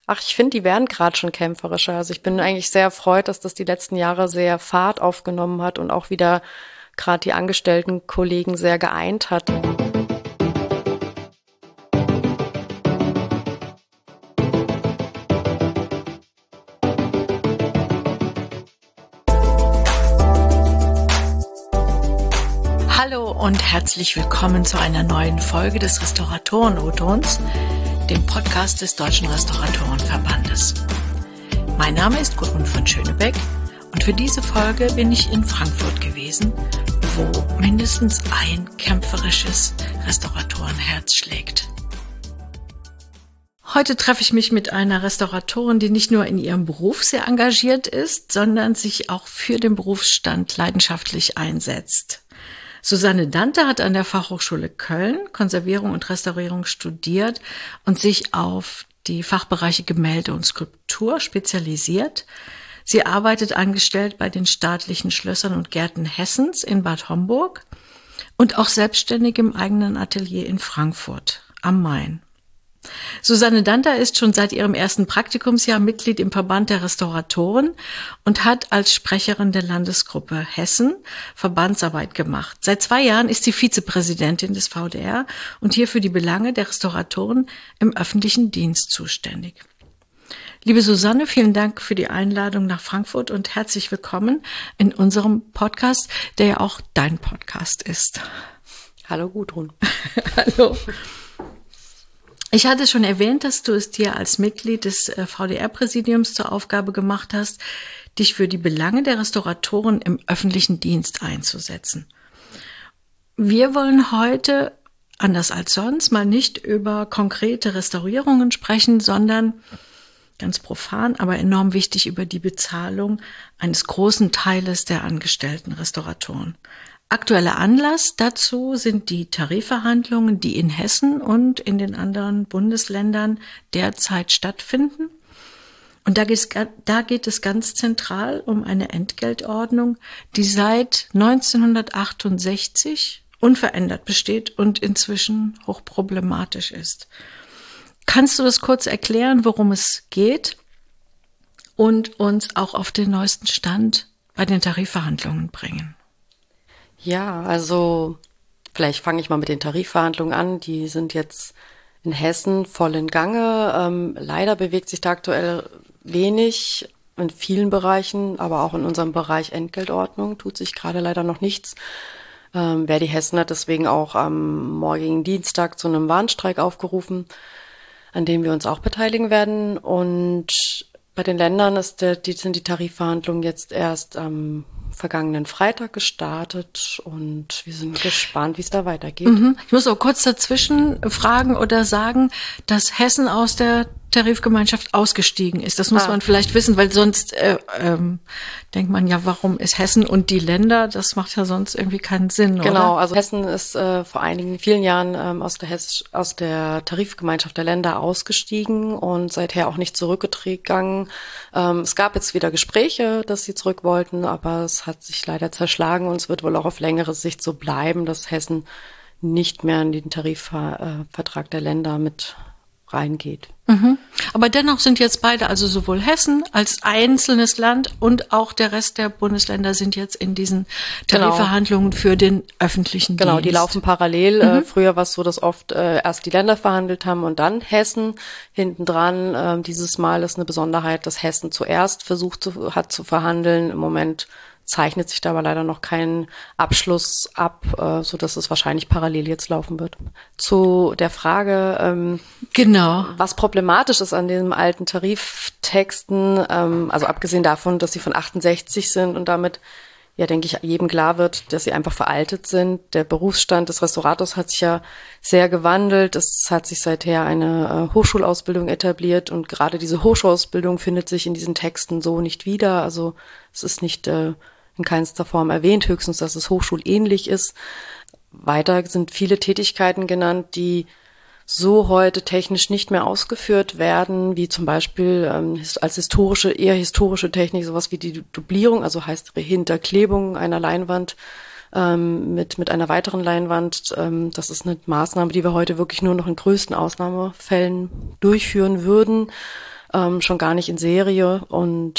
Ach, ich finde, die werden gerade schon kämpferischer. Also ich bin eigentlich sehr erfreut, dass das die letzten Jahre sehr Fahrt aufgenommen hat und auch wieder gerade die angestellten Kollegen sehr geeint hat. Hallo und herzlich willkommen zu einer neuen Folge des Restauratoren-O-Tons, dem Podcast des Deutschen Restauratorenverbandes. Mein Name ist Gudrun von Schönebeck und für diese Folge bin ich in Frankfurt gewesen, wo mindestens ein kämpferisches Restauratorenherz schlägt. Heute treffe ich mich mit einer Restauratorin, die nicht nur in ihrem Beruf sehr engagiert ist, sondern sich auch für den Berufsstand leidenschaftlich einsetzt. Susanne Dante hat an der Fachhochschule Köln Konservierung und Restaurierung studiert und sich auf die Fachbereiche Gemälde und Skulptur spezialisiert. Sie arbeitet angestellt bei den staatlichen Schlössern und Gärten Hessens in Bad Homburg und auch selbstständig im eigenen Atelier in Frankfurt am Main. Susanne Dante ist schon seit ihrem ersten Praktikumsjahr Mitglied im Verband der Restauratoren und hat als Sprecherin der Landesgruppe Hessen Verbandsarbeit gemacht. Seit 2 Jahren ist sie Vizepräsidentin des VDR und hier für die Belange der Restauratoren im öffentlichen Dienst zuständig. Liebe Susanne, vielen Dank für die Einladung nach Frankfurt und herzlich willkommen in unserem Podcast, der ja auch dein Podcast ist. Hallo Gudrun. Hallo. Ich hatte schon erwähnt, dass du es dir als Mitglied des VDR-Präsidiums zur Aufgabe gemacht hast, dich für die Belange der Restauratoren im öffentlichen Dienst einzusetzen. Wir wollen heute, anders als sonst, mal nicht über konkrete Restaurierungen sprechen, sondern ganz profan, aber enorm wichtig über die Bezahlung eines großen Teiles der angestellten Restauratoren. Aktueller Anlass dazu sind die Tarifverhandlungen, die in Hessen und in den anderen Bundesländern derzeit stattfinden. Und da geht es ganz zentral um eine Entgeltordnung, die seit 1968 unverändert besteht und inzwischen hochproblematisch ist. Kannst du das kurz erklären, worum es geht und uns auch auf den neuesten Stand bei den Tarifverhandlungen bringen? Ja, also vielleicht fange ich mal mit den Tarifverhandlungen an. Die sind jetzt in Hessen voll in Gange. Leider bewegt sich da aktuell wenig in vielen Bereichen, aber auch in unserem Bereich Entgeltordnung tut sich gerade leider noch nichts. Verdi Hessen hat deswegen auch am morgigen Dienstag zu einem Warnstreik aufgerufen, an dem wir uns auch beteiligen werden. Und bei den Ländern sind die Tarifverhandlungen jetzt erst am vergangenen Freitag gestartet und wir sind gespannt, wie es da weitergeht. Ich muss auch kurz dazwischen fragen oder sagen, dass Hessen aus der Tarifgemeinschaft ausgestiegen ist. Das muss man vielleicht wissen, weil sonst denkt man ja, warum ist Hessen und die Länder? Das macht ja sonst irgendwie keinen Sinn, Genau, oder? also Hessen ist vor vielen Jahren aus der Tarifgemeinschaft der Länder ausgestiegen und seither auch nicht zurückgegangen. Es gab jetzt wieder Gespräche, dass sie zurück wollten, aber es hat sich leider zerschlagen und es wird wohl auch auf längere Sicht so bleiben, dass Hessen nicht mehr in den Tarifvertrag der Länder mit reingeht. Aber dennoch sind jetzt beide, also sowohl Hessen als einzelnes Land und auch der Rest der Bundesländer sind jetzt in diesen Tarifverhandlungen für den öffentlichen Dienst. Genau, die laufen parallel. Früher war es so, dass oft erst die Länder verhandelt haben und dann Hessen hintendran. Dieses Mal ist eine Besonderheit, dass Hessen zuerst versucht hat zu verhandeln. Im Moment zeichnet sich da aber leider noch kein Abschluss ab, so dass es wahrscheinlich parallel jetzt laufen wird. Zu der Frage, was problematisch ist an den alten Tariftexten, also abgesehen davon, dass sie von 68 sind und damit, ja, denke ich, jedem klar wird, dass sie einfach veraltet sind. Der Berufsstand des Restaurators hat sich ja sehr gewandelt. Es hat sich seither eine Hochschulausbildung etabliert und gerade diese Hochschulausbildung findet sich in diesen Texten so nicht wieder. Also es ist nicht in keinster Form erwähnt, höchstens, dass es hochschulähnlich ist. Weiter sind viele Tätigkeiten genannt, die so heute technisch nicht mehr ausgeführt werden, wie zum Beispiel als eher historische Technik, sowas wie die Dublierung, also heißt Hinterklebung einer Leinwand mit einer weiteren Leinwand. Das ist eine Maßnahme, die wir heute wirklich nur noch in größten Ausnahmefällen durchführen würden. schon gar nicht in Serie. Und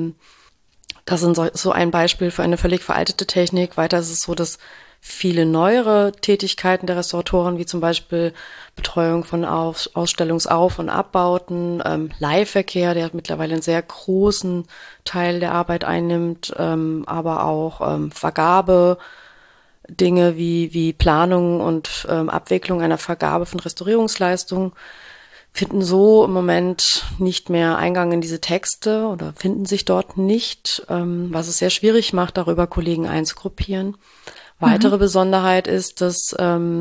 das ist so ein Beispiel für eine völlig veraltete Technik. Weiter ist es so, dass viele neuere Tätigkeiten der Restauratoren, wie zum Beispiel Betreuung von Ausstellungsauf- und Abbauten, Leihverkehr, der mittlerweile einen sehr großen Teil der Arbeit einnimmt, aber auch Vergabe, Dinge wie Planung und Abwicklung einer Vergabe von Restaurierungsleistungen, finden so im Moment nicht mehr Eingang in diese Texte oder finden sich dort nicht, was es sehr schwierig macht, darüber Kollegen einzugruppieren. Weitere Besonderheit ist, dass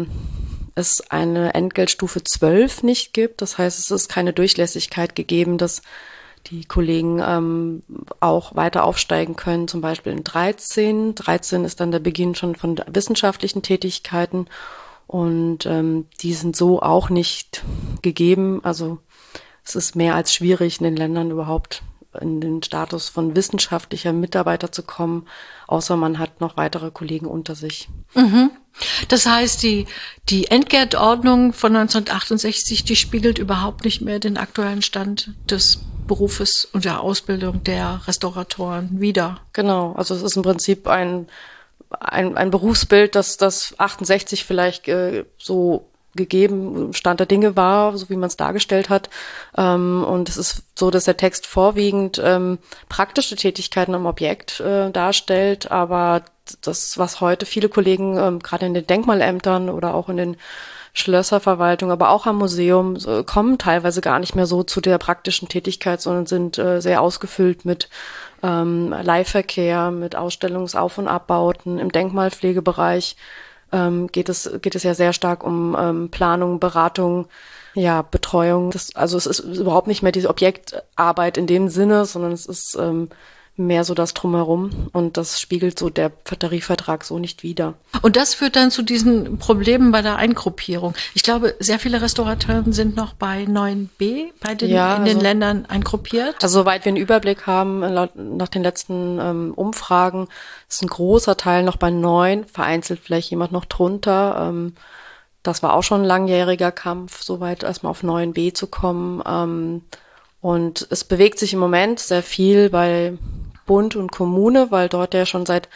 es eine Entgeltstufe 12 nicht gibt. Das heißt, es ist keine Durchlässigkeit gegeben, dass die Kollegen auch weiter aufsteigen können, zum Beispiel in 13. 13 ist dann der Beginn schon von wissenschaftlichen Tätigkeiten und die sind so auch nicht gegeben. Also es ist mehr als schwierig, in den Ländern überhaupt in den Status von wissenschaftlicher Mitarbeiter zu kommen, außer man hat noch weitere Kollegen unter sich. Das heißt, die Entgeltordnung von 1968, die spiegelt überhaupt nicht mehr den aktuellen Stand des Berufes und der Ausbildung der Restauratoren wider. Genau, also es ist im Prinzip ein Berufsbild, das 68 vielleicht so gegeben Stand der Dinge war, so wie man es dargestellt hat. Und es ist so, dass der Text vorwiegend praktische Tätigkeiten am Objekt darstellt, aber das, was heute viele Kollegen gerade in den Denkmalämtern oder auch in den Schlösserverwaltungen, aber auch am Museum kommen teilweise gar nicht mehr so zu der praktischen Tätigkeit, sondern sind sehr ausgefüllt mit Leihverkehr, mit Ausstellungsauf- und Abbauten. Im Denkmalpflegebereich geht es ja sehr stark um Planung, Beratung, ja, Betreuung. Also es ist überhaupt nicht mehr diese Objektarbeit in dem Sinne, sondern es ist mehr so das Drumherum und das spiegelt so der Tarifvertrag so nicht wider. Und das führt dann zu diesen Problemen bei der Eingruppierung. Ich glaube, sehr viele Restaurateure sind noch bei 9b in den Ländern eingruppiert. Also soweit wir einen Überblick haben, nach den letzten Umfragen, ist ein großer Teil noch bei 9, vereinzelt vielleicht jemand noch drunter. Das war auch schon ein langjähriger Kampf, soweit erstmal auf 9b zu kommen. Und es bewegt sich im Moment sehr viel bei Bund und Kommune, weil dort ja schon seit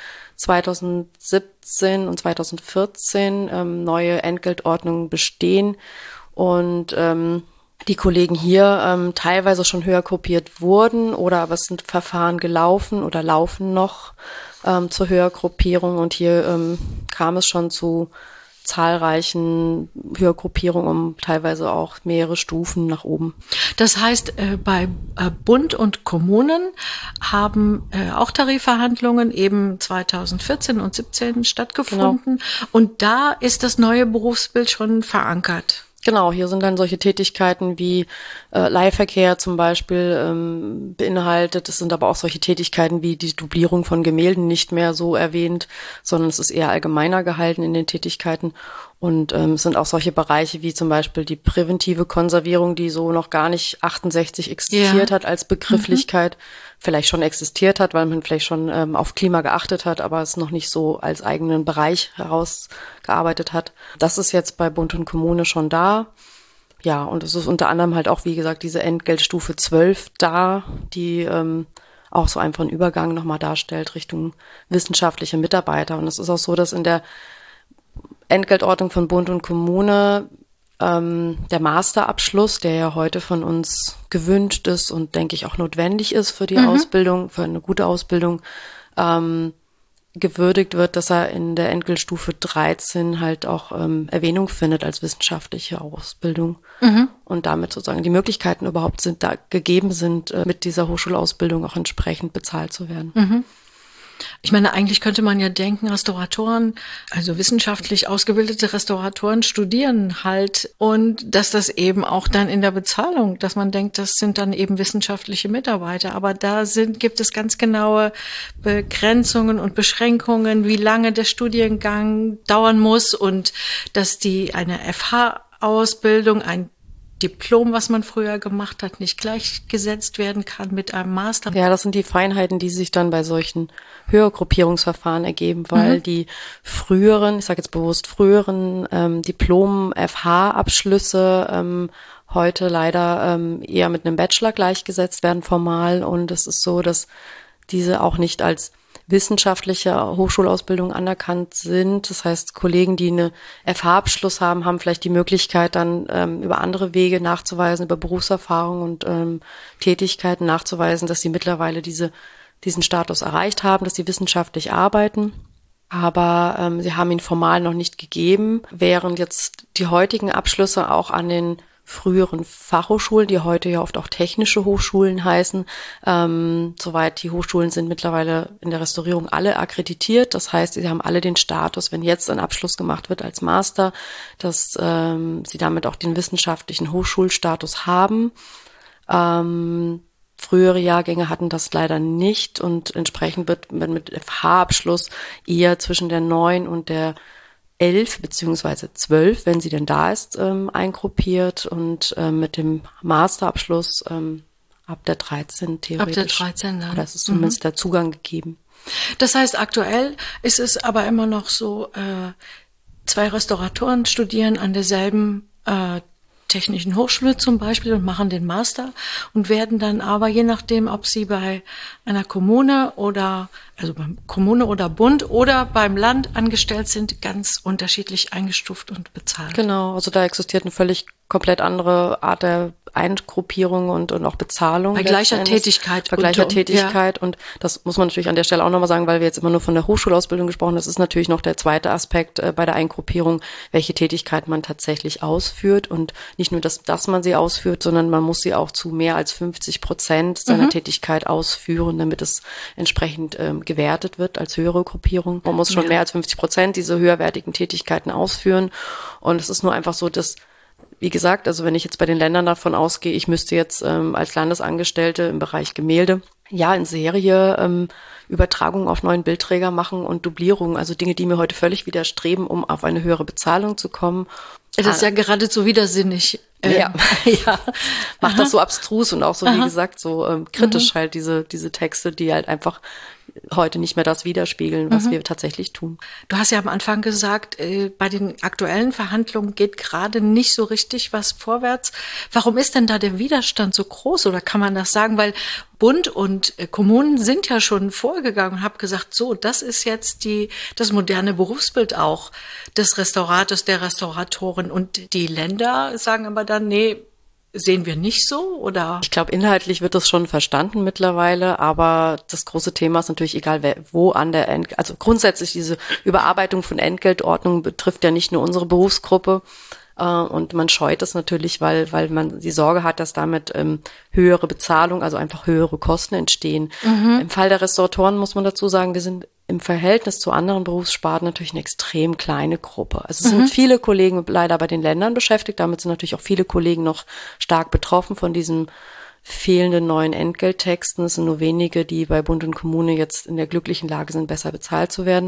2017 und 2014 neue Entgeltordnungen bestehen und die Kollegen hier teilweise schon höher gruppiert wurden oder aber es sind Verfahren gelaufen oder laufen noch zur Höhergruppierung und hier kam es schon zu zahlreichen Höhergruppierungen um teilweise auch mehrere Stufen nach oben. Das heißt, bei Bund und Kommunen haben auch Tarifverhandlungen eben 2014 und 2017 stattgefunden. Genau. Und da ist das neue Berufsbild schon verankert. Genau, hier sind dann solche Tätigkeiten wie Leihverkehr zum Beispiel beinhaltet. Es sind aber auch solche Tätigkeiten wie die Dublierung von Gemälden nicht mehr so erwähnt, sondern es ist eher allgemeiner gehalten in den Tätigkeiten. Und es sind auch solche Bereiche wie zum Beispiel die präventive Konservierung, die so noch gar nicht 68 existiert hat als Begrifflichkeit. Vielleicht schon existiert hat, weil man vielleicht schon auf Klima geachtet hat, aber es noch nicht so als eigenen Bereich herausgearbeitet hat. Das ist jetzt bei Bund und Kommune schon da. Ja, und es ist unter anderem halt auch, wie gesagt, diese Entgeltstufe 12 da, die auch so einfach einen Übergang nochmal darstellt Richtung wissenschaftliche Mitarbeiter. Und es ist auch so, dass in der Entgeltordnung von Bund und Kommune der Masterabschluss, der ja heute von uns gewünscht ist und denke ich auch notwendig ist für die Ausbildung, für eine gute Ausbildung, gewürdigt wird, dass er in der Entgeltstufe 13 halt auch Erwähnung findet als wissenschaftliche Ausbildung und damit sozusagen die Möglichkeiten überhaupt gegeben sind, mit dieser Hochschulausbildung auch entsprechend bezahlt zu werden. Ich meine, eigentlich könnte man ja denken, Restauratoren, also wissenschaftlich ausgebildete Restauratoren studieren halt und dass das eben auch dann in der Bezahlung, dass man denkt, das sind dann eben wissenschaftliche Mitarbeiter. Aber da gibt es ganz genaue Begrenzungen und Beschränkungen, wie lange der Studiengang dauern muss und dass eine FH-Ausbildung, ein Diplom, was man früher gemacht hat, nicht gleichgesetzt werden kann mit einem Master. Ja, das sind die Feinheiten, die sich dann bei solchen Höhergruppierungsverfahren ergeben, weil die früheren, ich sage jetzt bewusst früheren Diplom-FH-Abschlüsse heute leider eher mit einem Bachelor gleichgesetzt werden formal. Und es ist so, dass diese auch nicht als wissenschaftliche Hochschulausbildung anerkannt sind. Das heißt, Kollegen, die eine FH-Abschluss haben, haben vielleicht die Möglichkeit, dann über andere Wege nachzuweisen, über Berufserfahrung und Tätigkeiten nachzuweisen, dass sie mittlerweile diesen Status erreicht haben, dass sie wissenschaftlich arbeiten. Aber sie haben ihn formal noch nicht gegeben, während jetzt die heutigen Abschlüsse auch an den früheren Fachhochschulen, die heute ja oft auch technische Hochschulen heißen. Soweit die Hochschulen sind mittlerweile in der Restaurierung alle akkreditiert. Das heißt, sie haben alle den Status, wenn jetzt ein Abschluss gemacht wird als Master, dass sie damit auch den wissenschaftlichen Hochschulstatus haben. Frühere Jahrgänge hatten das leider nicht und entsprechend wird mit FH-Abschluss eher zwischen der 9 und der 11 beziehungsweise 12, wenn sie denn da ist, eingruppiert und mit dem Masterabschluss ab der 13 theoretisch. Ab der 13 dann. Oder es ist zumindest der Zugang gegeben. Das heißt, aktuell ist es aber immer noch so, 2 Restauratoren studieren an derselben Technischen Hochschule zum Beispiel und machen den Master und werden dann aber, je nachdem, ob sie bei einer Kommune oder, also beim Kommune oder Bund oder beim Land angestellt sind, ganz unterschiedlich eingestuft und bezahlt. Genau, also da existiert eine völlig komplett andere Art der Eingruppierung und auch Bezahlung. Bei gleicher Tätigkeit. Bei gleicher Tätigkeit. Ja. Und das muss man natürlich an der Stelle auch nochmal sagen, weil wir jetzt immer nur von der Hochschulausbildung gesprochen haben. Das ist natürlich noch der zweite Aspekt bei der Eingruppierung, welche Tätigkeit man tatsächlich ausführt. Und nicht nur, dass man sie ausführt, sondern man muss sie auch zu mehr als 50% seiner Tätigkeit ausführen, damit es entsprechend gewertet wird als höhere Gruppierung. Man muss schon mehr als 50% diese höherwertigen Tätigkeiten ausführen. Und es ist nur einfach so, dass, wie gesagt, also wenn ich jetzt bei den Ländern davon ausgehe, ich müsste jetzt als Landesangestellte im Bereich Gemälde in Serie Übertragung auf neuen Bildträger machen und Dublierung, also Dinge, die mir heute völlig widerstreben, um auf eine höhere Bezahlung zu kommen. Das ist ja geradezu widersinnig. Ja, macht das so abstrus und auch so, wie gesagt, so kritisch halt diese Texte, die halt einfach heute nicht mehr das widerspiegeln, was wir tatsächlich tun. Du hast ja am Anfang gesagt, bei den aktuellen Verhandlungen geht gerade nicht so richtig was vorwärts. Warum ist denn da der Widerstand so groß? Oder kann man das sagen? Weil Bund und Kommunen sind ja schon vorgegangen und haben gesagt, so, das ist jetzt das moderne Berufsbild auch des Restaurators, der Restauratorin. Und die Länder sagen aber dann, nee, sehen wir nicht so, oder? Ich glaube, inhaltlich wird das schon verstanden mittlerweile, aber das große Thema ist natürlich egal, wo an der also grundsätzlich diese Überarbeitung von Entgeltordnungen betrifft ja nicht nur unsere Berufsgruppe. Und man scheut es natürlich, weil man die Sorge hat, dass damit höhere Bezahlung, also einfach höhere Kosten entstehen. Im Fall der Restauratoren muss man dazu sagen, wir sind im Verhältnis zu anderen Berufssparten natürlich eine extrem kleine Gruppe. Also es sind viele Kollegen leider bei den Ländern beschäftigt. Damit sind natürlich auch viele Kollegen noch stark betroffen von diesem fehlenden neuen Entgelttexten. Es sind nur wenige, die bei Bund und Kommune jetzt in der glücklichen Lage sind, besser bezahlt zu werden.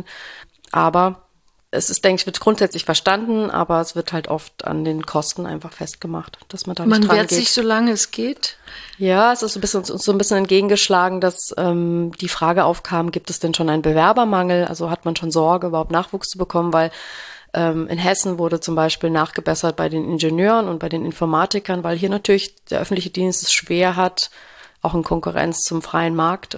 Aber es ist, denke ich, wird grundsätzlich verstanden, aber es wird halt oft an den Kosten einfach festgemacht, dass man da nicht dran geht. Man wehrt sich, solange es geht? Ja, es ist uns so ein bisschen entgegengeschlagen, dass die Frage aufkam, gibt es denn schon einen Bewerbermangel? Also hat man schon Sorge, überhaupt Nachwuchs zu bekommen, weil in Hessen wurde zum Beispiel nachgebessert bei den Ingenieuren und bei den Informatikern, weil hier natürlich der öffentliche Dienst es schwer hat, auch in Konkurrenz zum freien Markt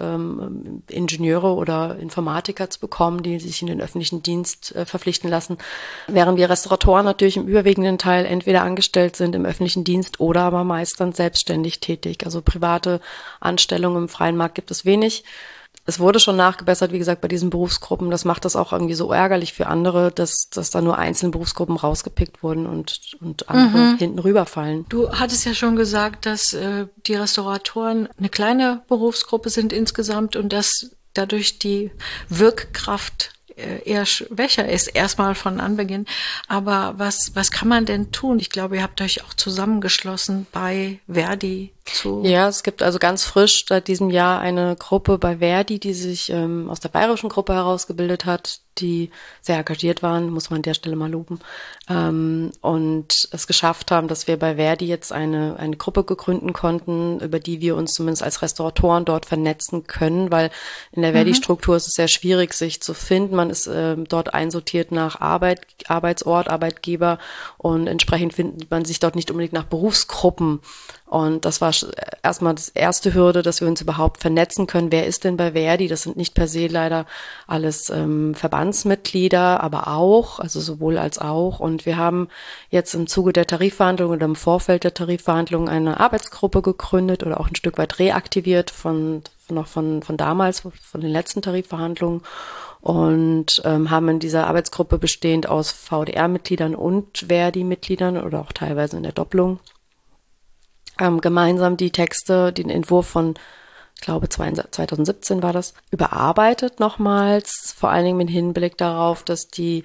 Ingenieure oder Informatiker zu bekommen, die sich in den öffentlichen Dienst verpflichten lassen. Während wir Restauratoren natürlich im überwiegenden Teil entweder angestellt sind im öffentlichen Dienst oder aber meist dann selbstständig tätig. Also private Anstellungen im freien Markt gibt es wenig. Es wurde schon nachgebessert, wie gesagt, bei diesen Berufsgruppen. Das macht das auch irgendwie so ärgerlich für andere, dass da nur einzelne Berufsgruppen rausgepickt wurden und andere hinten rüberfallen. Du hattest ja schon gesagt, dass die Restauratoren eine kleine Berufsgruppe sind insgesamt und dass dadurch die Wirkkraft eher schwächer ist, erstmal von Anbeginn. Aber was kann man denn tun? Ich glaube, ihr habt euch auch zusammengeschlossen bei Verdi. zu? Ja, es gibt also ganz frisch seit diesem Jahr eine Gruppe bei Verdi, die sich aus der bayerischen Gruppe herausgebildet hat, die sehr engagiert waren, muss man an der Stelle mal loben, und es geschafft haben, dass wir bei Verdi jetzt eine Gruppe gründen konnten, über die wir uns zumindest als Restauratoren dort vernetzen können, weil in der Verdi-Struktur ist es sehr schwierig, sich zu finden. Man ist dort einsortiert nach Arbeitsort, Arbeitgeber, und entsprechend findet man sich dort nicht unbedingt nach Berufsgruppen. Und das war erstmal das erste Hürde, dass wir uns überhaupt vernetzen können. Wer ist denn bei Verdi? Das sind nicht per se leider alles Verbandsmitglieder, aber auch, also sowohl als auch. Und wir haben jetzt im Zuge der Tarifverhandlungen oder im Vorfeld der Tarifverhandlungen eine Arbeitsgruppe gegründet oder auch ein Stück weit reaktiviert von damals, von den letzten Tarifverhandlungen. Und haben in dieser Arbeitsgruppe bestehend aus VDR-Mitgliedern und Verdi-Mitgliedern oder auch teilweise in der Doppelung gemeinsam die Texte, den Entwurf von, ich glaube 2017 war das, überarbeitet nochmals, vor allen Dingen mit Hinblick darauf, dass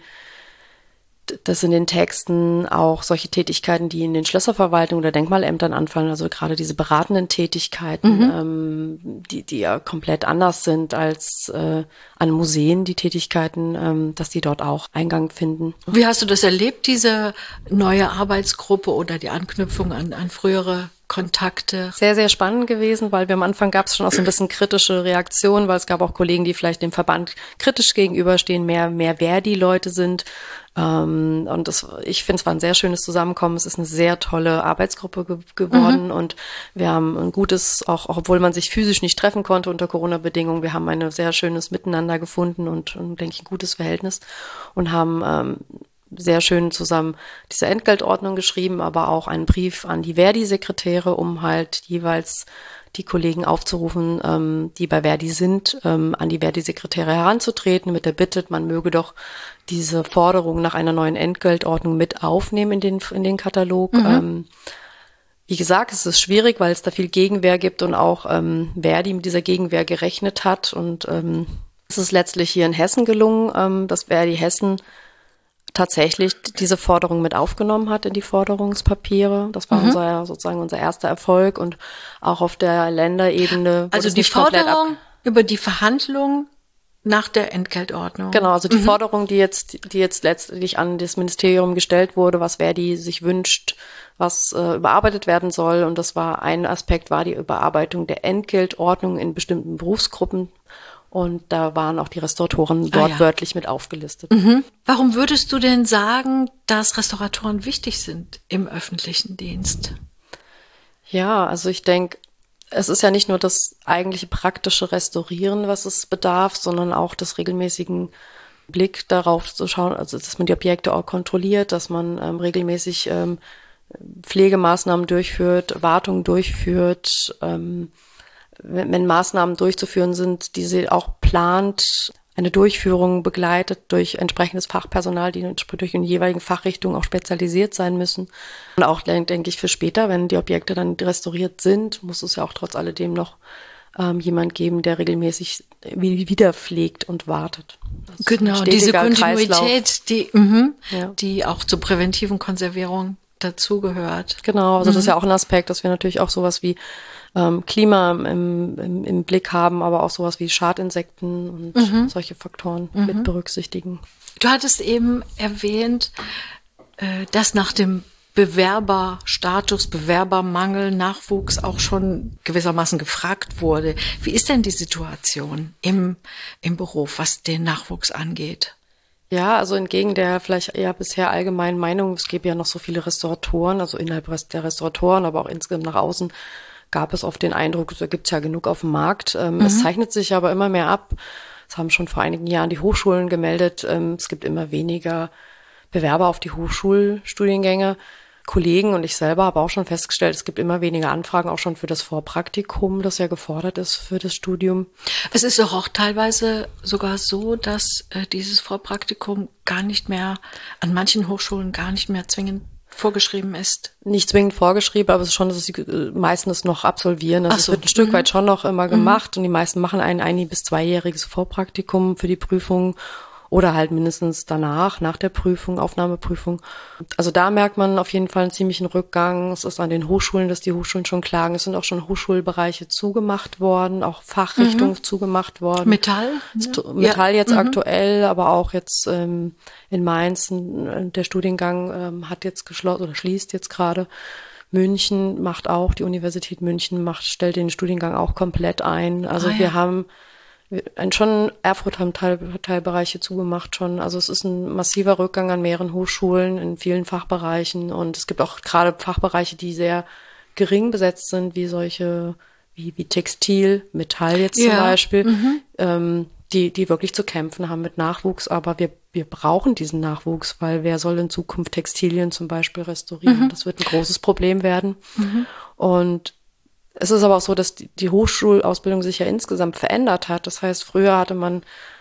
in den Texten auch solche Tätigkeiten, die in den Schlösserverwaltungen oder Denkmalämtern anfallen, also gerade diese beratenden Tätigkeiten, die ja komplett anders sind als an Museen, die Tätigkeiten, dass die dort auch Eingang finden. Wie hast du das erlebt, diese neue Arbeitsgruppe oder die Anknüpfung an frühere Kontakte? Sehr, sehr spannend gewesen, weil wir am Anfang gab es schon auch so ein bisschen kritische Reaktionen, weil es gab auch Kollegen, die vielleicht dem Verband kritisch gegenüberstehen, mehr Verdi-Leute sind. Und ich finde, es war ein sehr schönes Zusammenkommen. Es ist eine sehr tolle Arbeitsgruppe geworden und wir haben ein gutes, auch obwohl man sich physisch nicht treffen konnte unter Corona-Bedingungen, wir haben ein sehr schönes Miteinander gefunden und denke ich, ein gutes Verhältnis und haben sehr schön zusammen diese Entgeltordnung geschrieben, aber auch einen Brief an die Verdi-Sekretäre, um halt jeweils die Kollegen aufzurufen, die bei Verdi sind, an die Verdi-Sekretäre heranzutreten mit der Bitte, man möge doch diese Forderung nach einer neuen Entgeltordnung mit aufnehmen in den Katalog. Wie gesagt, es ist schwierig, weil es da viel Gegenwehr gibt und auch Verdi mit dieser Gegenwehr gerechnet hat. Und es ist letztlich hier in Hessen gelungen, dass Verdi Hessen tatsächlich diese Forderung mit aufgenommen hat in die Forderungspapiere. Das war unser erster Erfolg und auch auf der Länderebene. Also die Forderung über die Verhandlung nach der Entgeltordnung. Genau, also die Forderung, die jetzt letztendlich an das Ministerium gestellt wurde, was Verdi sich wünscht, was überarbeitet werden soll. Und das war ein Aspekt, war die Überarbeitung der Entgeltordnung in bestimmten Berufsgruppen. Und da waren auch die Restauratoren dort wörtlich mit aufgelistet. Warum würdest du denn sagen, dass Restauratoren wichtig sind im öffentlichen Dienst? Ja, also ich denke, es ist ja nicht nur das eigentliche praktische Restaurieren, was es bedarf, sondern auch des regelmäßigen Blick darauf zu schauen, also dass man die Objekte auch kontrolliert, dass man regelmäßig Pflegemaßnahmen durchführt, Wartung durchführt, wenn Maßnahmen durchzuführen sind, die sie auch plant, eine Durchführung begleitet durch entsprechendes Fachpersonal, die durch in jeweiligen Fachrichtungen auch spezialisiert sein müssen. Und auch, denke ich, für später, wenn die Objekte dann restauriert sind, muss es ja auch trotz alledem noch jemand geben, der regelmäßig wieder pflegt und wartet. Genau, diese Kontinuität, die auch zur präventiven Konservierung dazugehört. Genau, also das ist ja auch ein Aspekt, dass wir natürlich auch sowas wie Klima im Blick haben, aber auch sowas wie Schadinsekten und solche Faktoren mit berücksichtigen. Du hattest eben erwähnt, dass nach dem Bewerberstatus, Bewerbermangel, Nachwuchs auch schon gewissermaßen gefragt wurde. Wie ist denn die Situation im Beruf, was den Nachwuchs angeht? Ja, also entgegen der vielleicht eher bisher allgemeinen Meinung, es gäbe ja noch so viele Restauratoren, also innerhalb der Restauratoren, aber auch insgesamt nach außen, gab es oft den Eindruck, da gibt's ja genug auf dem Markt. Es zeichnet sich aber immer mehr ab. Das haben schon vor einigen Jahren die Hochschulen gemeldet. Es gibt immer weniger Bewerber auf die Hochschulstudiengänge. Kollegen und ich selber habe auch schon festgestellt, es gibt immer weniger Anfragen, auch schon für das Vorpraktikum, das ja gefordert ist für das Studium. Es ist doch auch teilweise sogar so, dass dieses Vorpraktikum gar nicht mehr, an manchen Hochschulen gar nicht mehr zwingend vorgeschrieben ist. Nicht zwingend vorgeschrieben, aber es ist schon, dass die meisten es noch absolvieren. Also es wird ein Stück weit schon noch immer gemacht und die meisten machen ein 1- bis 2-jähriges Vorpraktikum für die Prüfung oder halt mindestens danach, nach der Prüfung, Aufnahmeprüfung. Also da merkt man auf jeden Fall einen ziemlichen Rückgang. Es ist an den Hochschulen, dass die Hochschulen schon klagen. Es sind auch schon Hochschulbereiche zugemacht worden, auch Fachrichtungen zugemacht worden. Metall? Metall jetzt aktuell, aber auch jetzt in Mainz, der Studiengang hat jetzt geschlossen oder schließt jetzt gerade. München macht auch, die Universität München stellt den Studiengang auch komplett ein. Also wir haben schon Erfurt haben Teilbereiche zugemacht schon. Also es ist ein massiver Rückgang an mehreren Hochschulen in vielen Fachbereichen und es gibt auch gerade Fachbereiche, die sehr gering besetzt sind, wie solche, wie Textil, Metall jetzt zum Beispiel, die wirklich zu kämpfen haben mit Nachwuchs. Aber wir brauchen diesen Nachwuchs, weil wer soll in Zukunft Textilien zum Beispiel restaurieren? Das wird ein großes Problem werden. Und es ist aber auch so, dass die Hochschulausbildung sich ja insgesamt verändert hat. Das heißt, früher hatte man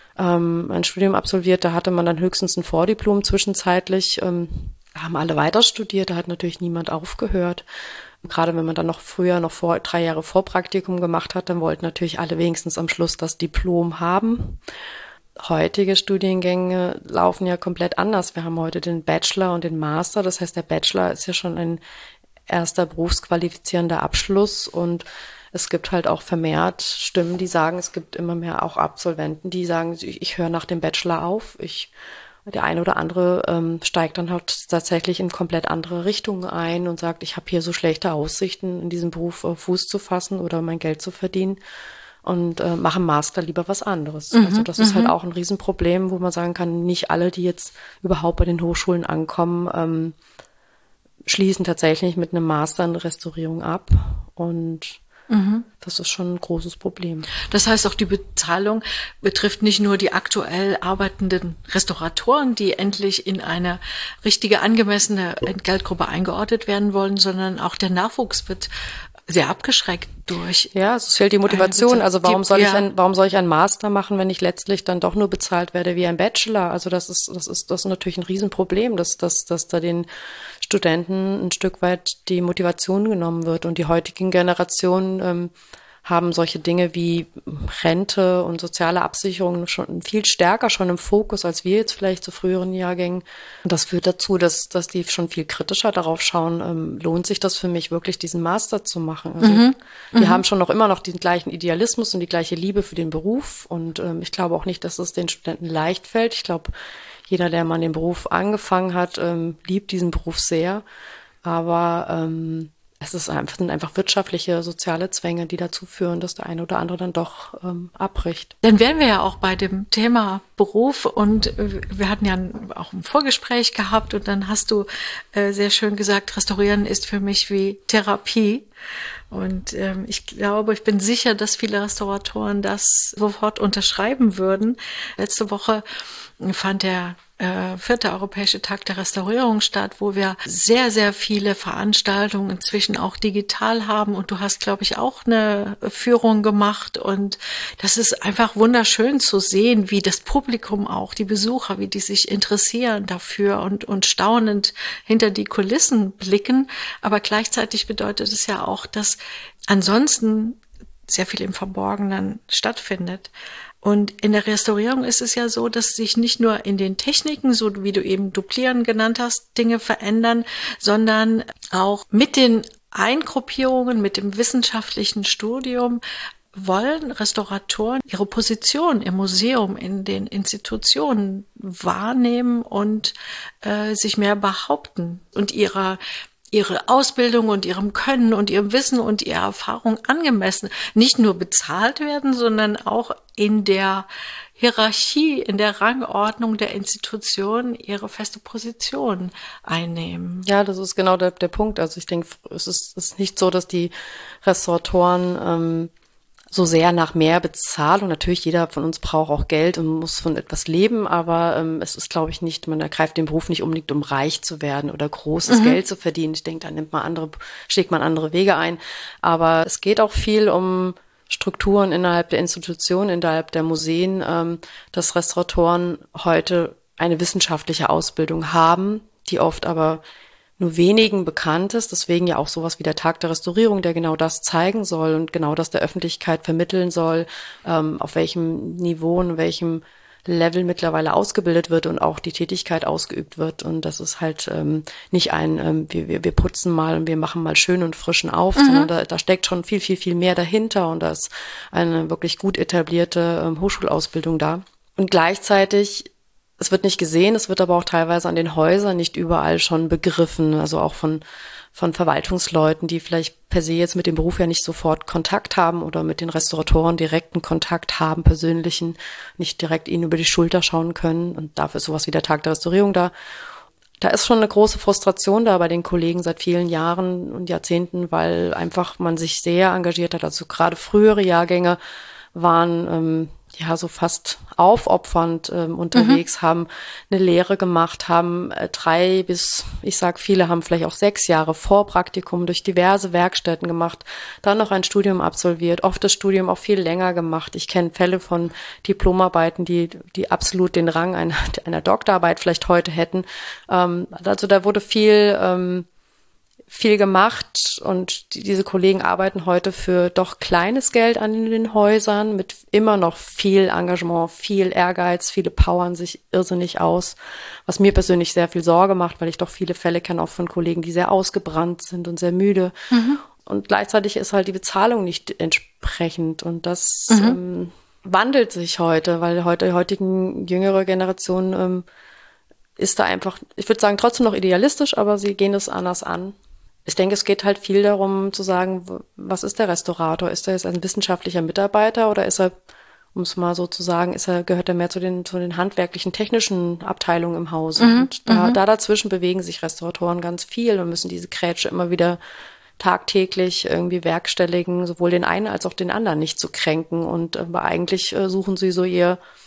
ein Studium absolviert, da hatte man dann höchstens ein Vordiplom zwischenzeitlich. Haben alle weiter studiert, da hat natürlich niemand aufgehört. Gerade wenn man dann noch 3 Jahre Vorpraktikum gemacht hat, dann wollten natürlich alle wenigstens am Schluss das Diplom haben. Heutige Studiengänge laufen ja komplett anders. Wir haben heute den Bachelor und den Master. Das heißt, der Bachelor ist ja schon ein erster berufsqualifizierender Abschluss und es gibt halt auch vermehrt Stimmen, die sagen, es gibt immer mehr auch Absolventen, die sagen, ich höre nach dem Bachelor auf. Der eine oder andere steigt dann halt tatsächlich in komplett andere Richtungen ein und sagt, ich habe hier so schlechte Aussichten, in diesem Beruf Fuß zu fassen oder mein Geld zu verdienen und mache im Master lieber was anderes. Also das ist halt auch ein Riesenproblem, wo man sagen kann, nicht alle, die jetzt überhaupt bei den Hochschulen ankommen, schließen tatsächlich mit einem Master in Restaurierung ab und das ist schon ein großes Problem. Das heißt, auch die Bezahlung betrifft nicht nur die aktuell arbeitenden Restauratoren, die endlich in eine richtige, angemessene Entgeltgruppe eingeordnet werden wollen, sondern auch der Nachwuchs wird sehr abgeschreckt durch. Ja, es fehlt die Motivation. Also warum soll ich einen Master machen, wenn ich letztlich dann doch nur bezahlt werde wie ein Bachelor? Also das ist natürlich ein Riesenproblem, dass da den Studenten ein Stück weit die Motivation genommen wird. Und die heutigen Generationen haben solche Dinge wie Rente und soziale Absicherung schon viel stärker schon im Fokus als wir jetzt vielleicht zu früheren Jahrgängen. Und das führt dazu, dass die schon viel kritischer darauf schauen, lohnt sich das für mich wirklich, diesen Master zu machen? Also die haben schon immer noch den gleichen Idealismus und die gleiche Liebe für den Beruf. Und ich glaube auch nicht, dass es den Studenten leicht fällt. Ich glaube, jeder, der mal den Beruf angefangen hat, liebt diesen Beruf sehr. Aber sind einfach wirtschaftliche, soziale Zwänge, die dazu führen, dass der eine oder andere dann doch abbricht. Dann wären wir ja auch bei dem Thema Beruf und wir hatten ja auch ein Vorgespräch gehabt und dann hast du sehr schön gesagt, Restaurieren ist für mich wie Therapie. Und ich bin sicher, dass viele Restauratoren das sofort unterschreiben würden. Letzte Woche fand der 4. Europäische Tag der Restaurierung statt, wo wir sehr, sehr viele Veranstaltungen inzwischen auch digital haben. Und du hast, glaube ich, auch eine Führung gemacht. Und das ist einfach wunderschön zu sehen, wie das Publikum auch, die Besucher, wie die sich interessieren dafür und staunend hinter die Kulissen blicken. Aber gleichzeitig bedeutet es ja auch, dass ansonsten sehr viel im Verborgenen stattfindet. Und in der Restaurierung ist es ja so, dass sich nicht nur in den Techniken, so wie du eben Duplieren genannt hast, Dinge verändern, sondern auch mit den Eingruppierungen, mit dem wissenschaftlichen Studium wollen Restauratoren ihre Position im Museum, in den Institutionen wahrnehmen und sich mehr behaupten und ihre Ausbildung und ihrem Können und ihrem Wissen und ihrer Erfahrung angemessen nicht nur bezahlt werden, sondern auch in der Hierarchie, in der Rangordnung der Institution ihre feste Position einnehmen. Ja, das ist genau der Punkt. Also ich denke, es ist nicht so, dass die Restauratoren so sehr nach mehr Bezahlung. Natürlich, jeder von uns braucht auch Geld und muss von etwas leben, aber es ist, glaube ich, nicht, man ergreift den Beruf nicht unbedingt, um reich zu werden oder großes Geld zu verdienen. Ich denke, da schlägt man andere Wege ein. Aber es geht auch viel um Strukturen innerhalb der Institutionen, innerhalb der Museen, dass Restauratoren heute eine wissenschaftliche Ausbildung haben, die oft aber nur wenigen bekannt ist, deswegen ja auch sowas wie der Tag der Restaurierung, der genau das zeigen soll und genau das der Öffentlichkeit vermitteln soll, auf welchem Niveau und welchem Level mittlerweile ausgebildet wird und auch die Tätigkeit ausgeübt wird. Und das ist halt nicht wir putzen mal und wir machen mal schön und frischen auf, sondern da steckt schon viel, viel, viel mehr dahinter und da ist eine wirklich gut etablierte Hochschulausbildung da. Und gleichzeitig, es wird nicht gesehen, es wird aber auch teilweise an den Häusern nicht überall schon begriffen, also auch von Verwaltungsleuten, die vielleicht per se jetzt mit dem Beruf ja nicht sofort Kontakt haben oder mit den Restauratoren direkten Kontakt haben, persönlichen, nicht direkt ihnen über die Schulter schauen können. Und dafür ist sowas wie der Tag der Restaurierung da. Da ist schon eine große Frustration da bei den Kollegen seit vielen Jahren und Jahrzehnten, weil einfach man sich sehr engagiert hat. Also gerade frühere Jahrgänge waren so fast aufopfernd unterwegs, haben eine Lehre gemacht, haben 3 bis, viele haben vielleicht auch 6 Jahre Vorpraktikum durch diverse Werkstätten gemacht, dann noch ein Studium absolviert, oft das Studium auch viel länger gemacht. Ich kenne Fälle von Diplomarbeiten, die absolut den Rang einer Doktorarbeit vielleicht heute hätten. Also da wurde viel gemacht und diese Kollegen arbeiten heute für doch kleines Geld an den Häusern mit immer noch viel Engagement, viel Ehrgeiz, viele powern sich irrsinnig aus, was mir persönlich sehr viel Sorge macht, weil ich doch viele Fälle kenne auch von Kollegen, die sehr ausgebrannt sind und sehr müde. Und gleichzeitig ist halt die Bezahlung nicht entsprechend und das wandelt sich heute, weil die heutigen jüngere Generation ist da einfach, ich würde sagen, trotzdem noch idealistisch, aber sie gehen es anders an. Ich denke, es geht halt viel darum zu sagen, was ist der Restaurator? Ist er jetzt ein wissenschaftlicher Mitarbeiter oder ist er, um es mal so zu sagen, gehört er mehr zu den handwerklichen, technischen Abteilungen im Hause? Und da dazwischen bewegen sich Restauratoren ganz viel und müssen diese Grätsche immer wieder tagtäglich irgendwie werkstelligen, sowohl den einen als auch den anderen nicht zu kränken. Und aber eigentlich suchen sie so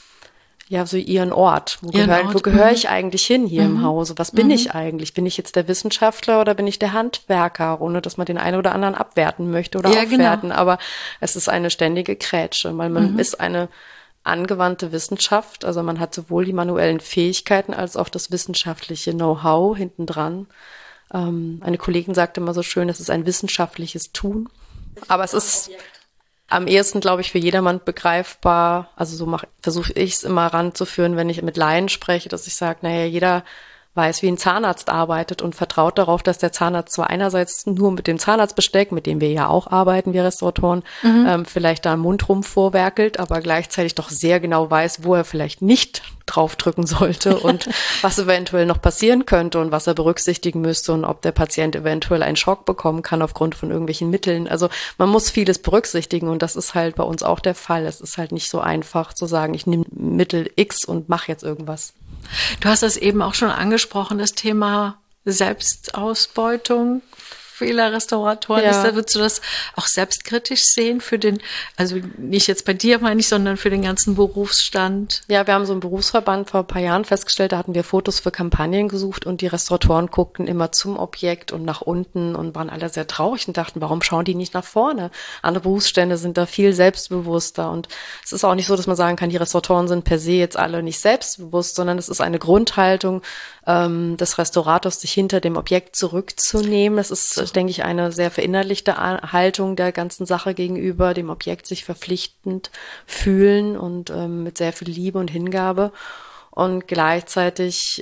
ihren Ort. Wo gehöre ich eigentlich hin hier im Hause? Was bin ich eigentlich? Bin ich jetzt der Wissenschaftler oder bin ich der Handwerker? Ohne, dass man den einen oder anderen abwerten möchte oder aufwerten. Genau. Aber es ist eine ständige Grätsche, weil man ist eine angewandte Wissenschaft. Also man hat sowohl die manuellen Fähigkeiten als auch das wissenschaftliche Know-how hintendran. Eine Kollegin sagte immer so schön, es ist ein wissenschaftliches Tun. Aber es ist am ehesten, glaube ich, für jedermann begreifbar. Also so versuche ich es immer ranzuführen, wenn ich mit Laien spreche, dass ich sage, jeder weiß, wie ein Zahnarzt arbeitet und vertraut darauf, dass der Zahnarzt zwar einerseits nur mit dem Zahnarztbesteck, mit dem wir ja auch arbeiten, wir Restauratoren, vielleicht da im Mund rumvorwerkelt, aber gleichzeitig doch sehr genau weiß, wo er vielleicht nicht draufdrücken sollte und was eventuell noch passieren könnte und was er berücksichtigen müsste und ob der Patient eventuell einen Schock bekommen kann aufgrund von irgendwelchen Mitteln. Also man muss vieles berücksichtigen und das ist halt bei uns auch der Fall. Es ist halt nicht so einfach zu sagen, ich nehme Mittel X und mache jetzt irgendwas. Du hast das eben auch schon angesprochen, das Thema Selbstausbeutung vieler Restauratoren. Ja. Würdest du das auch selbstkritisch sehen also nicht jetzt bei dir, meine ich, sondern für den ganzen Berufsstand? Ja, wir haben so einen Berufsverband vor ein paar Jahren festgestellt, da hatten wir Fotos für Kampagnen gesucht und die Restauratoren guckten immer zum Objekt und nach unten und waren alle sehr traurig und dachten, warum schauen die nicht nach vorne? Andere Berufsstände sind da viel selbstbewusster und es ist auch nicht so, dass man sagen kann, die Restauratoren sind per se jetzt alle nicht selbstbewusst, sondern es ist eine Grundhaltung des Restaurators, sich hinter dem Objekt zurückzunehmen. Es ist, denke ich, eine sehr verinnerlichte Haltung der ganzen Sache gegenüber, dem Objekt sich verpflichtend fühlen und mit sehr viel Liebe und Hingabe. Und gleichzeitig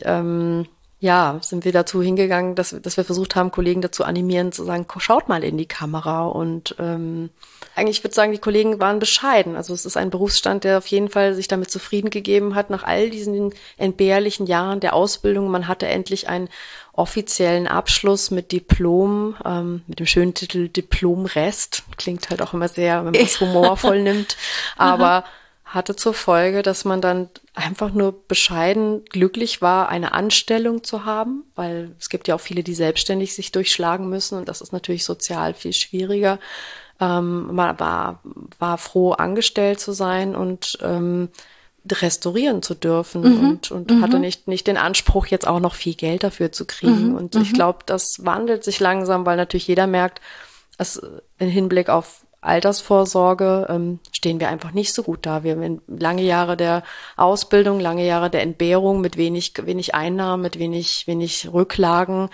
sind wir dazu hingegangen, dass wir versucht haben, Kollegen dazu animieren, zu sagen, schaut mal in die Kamera. Und eigentlich, ich würde sagen, die Kollegen waren bescheiden. Also es ist ein Berufsstand, der auf jeden Fall sich damit zufrieden gegeben hat, nach all diesen entbehrlichen Jahren der Ausbildung. Man hatte endlich einen offiziellen Abschluss mit Diplom, mit dem schönen Titel Diplomrest. Klingt halt auch immer sehr, wenn man es humorvoll nimmt. Aber hatte zur Folge, dass man dann einfach nur bescheiden glücklich war, eine Anstellung zu haben, weil es gibt ja auch viele, die selbstständig sich durchschlagen müssen und das ist natürlich sozial viel schwieriger. Man war froh, angestellt zu sein und restaurieren zu dürfen und hatte nicht den Anspruch, jetzt auch noch viel Geld dafür zu kriegen. Und ich glaube, das wandelt sich langsam, weil natürlich jeder merkt, dass im Hinblick auf Altersvorsorge stehen wir einfach nicht so gut da. Wir haben lange Jahre der Ausbildung, lange Jahre der Entbehrung mit wenig Einnahmen, mit wenig Rücklagen,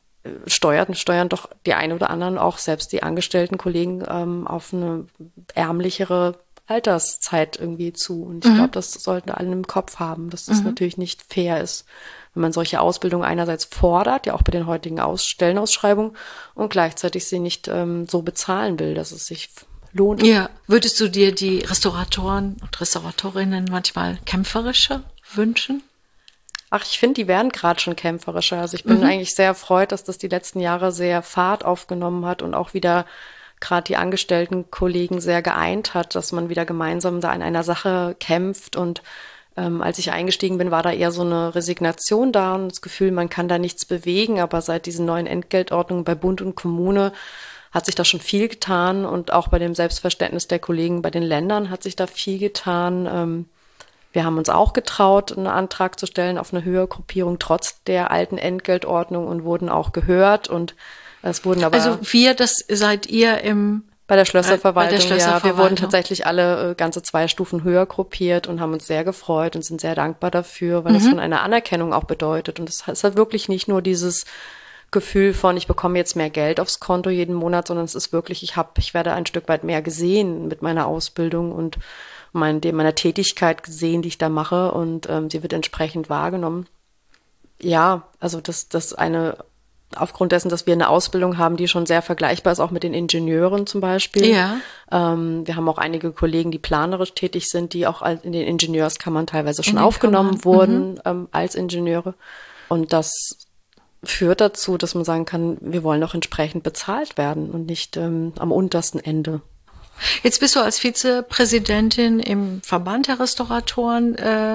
steuern doch die einen oder anderen, auch selbst die angestellten Kollegen, auf eine ärmlichere Alterszeit irgendwie zu. Und ich glaube, das sollten alle im Kopf haben, dass das natürlich nicht fair ist, wenn man solche Ausbildung einerseits fordert, ja auch bei den heutigen Stellenausschreibungen, und gleichzeitig sie nicht so bezahlen will, dass es sich lohnt. Ja, würdest du dir die Restauratoren und Restauratorinnen manchmal kämpferischer wünschen? Ach, ich finde, die werden gerade schon kämpferischer. Also ich bin eigentlich sehr erfreut, dass das die letzten Jahre sehr Fahrt aufgenommen hat und auch wieder gerade die angestellten Kollegen sehr geeint hat, dass man wieder gemeinsam da an einer Sache kämpft. Und als ich eingestiegen bin, war da eher so eine Resignation da und das Gefühl, man kann da nichts bewegen. Aber seit diesen neuen Entgeltordnungen bei Bund und Kommune hat sich da schon viel getan. Und auch bei dem Selbstverständnis der Kollegen bei den Ländern hat sich da viel getan. Wir haben uns auch getraut, einen Antrag zu stellen auf eine Höhergruppierung trotz der alten Entgeltordnung und wurden auch gehört. Und es wurden aber... Also das seid ihr bei der Schlösserverwaltung, ja. Wir wurden tatsächlich alle ganze 2 Stufen höher gruppiert und haben uns sehr gefreut und sind sehr dankbar dafür, weil das schon eine Anerkennung auch bedeutet. Und es hat wirklich nicht nur dieses Gefühl von, ich bekomme jetzt mehr Geld aufs Konto jeden Monat, sondern es ist wirklich, ich werde ein Stück weit mehr gesehen mit meiner Ausbildung und meiner Tätigkeit gesehen, die ich da mache, und sie wird entsprechend wahrgenommen. Ja, also aufgrund dessen, dass wir eine Ausbildung haben, die schon sehr vergleichbar ist, auch mit den Ingenieuren zum Beispiel. Ja. Wir haben auch einige Kollegen, die planerisch tätig sind, die auch in den Ingenieurskammern teilweise schon aufgenommen wurden als Ingenieure. Und das führt dazu, dass man sagen kann, wir wollen auch entsprechend bezahlt werden und nicht am untersten Ende. Jetzt bist du als Vizepräsidentin im Verband der Restauratoren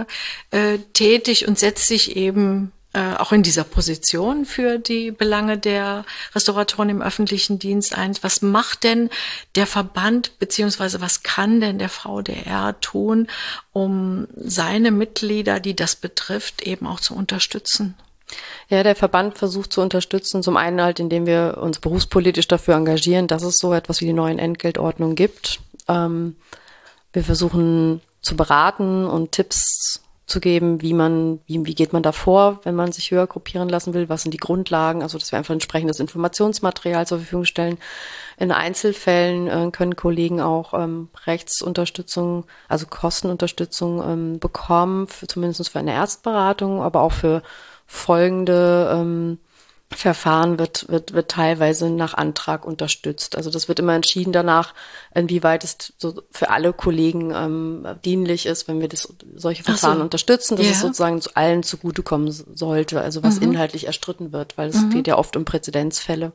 tätig und setzt dich eben auch in dieser Position für die Belange der Restauratoren im öffentlichen Dienst ein. Was macht denn der Verband, beziehungsweise was kann denn der VDR tun, um seine Mitglieder, die das betrifft, eben auch zu unterstützen? Ja, der Verband versucht zu unterstützen, zum einen halt, indem wir uns berufspolitisch dafür engagieren, dass es so etwas wie die neuen Entgeltordnungen gibt. Wir versuchen zu beraten und Tipps zu geben, wie geht man da vor, wenn man sich höher gruppieren lassen will, was sind die Grundlagen, also dass wir einfach entsprechendes Informationsmaterial zur Verfügung stellen. In Einzelfällen können Kollegen auch Rechtsunterstützung, also Kostenunterstützung bekommen, zumindest für eine Erstberatung, aber auch für folgende Verfahren wird teilweise nach Antrag unterstützt. Also das wird immer entschieden danach, inwieweit es so für alle Kollegen dienlich ist, wenn wir solche Verfahren unterstützen, dass es sozusagen zu allen zugutekommen sollte, also was inhaltlich erstritten wird, weil es geht ja oft um Präzedenzfälle.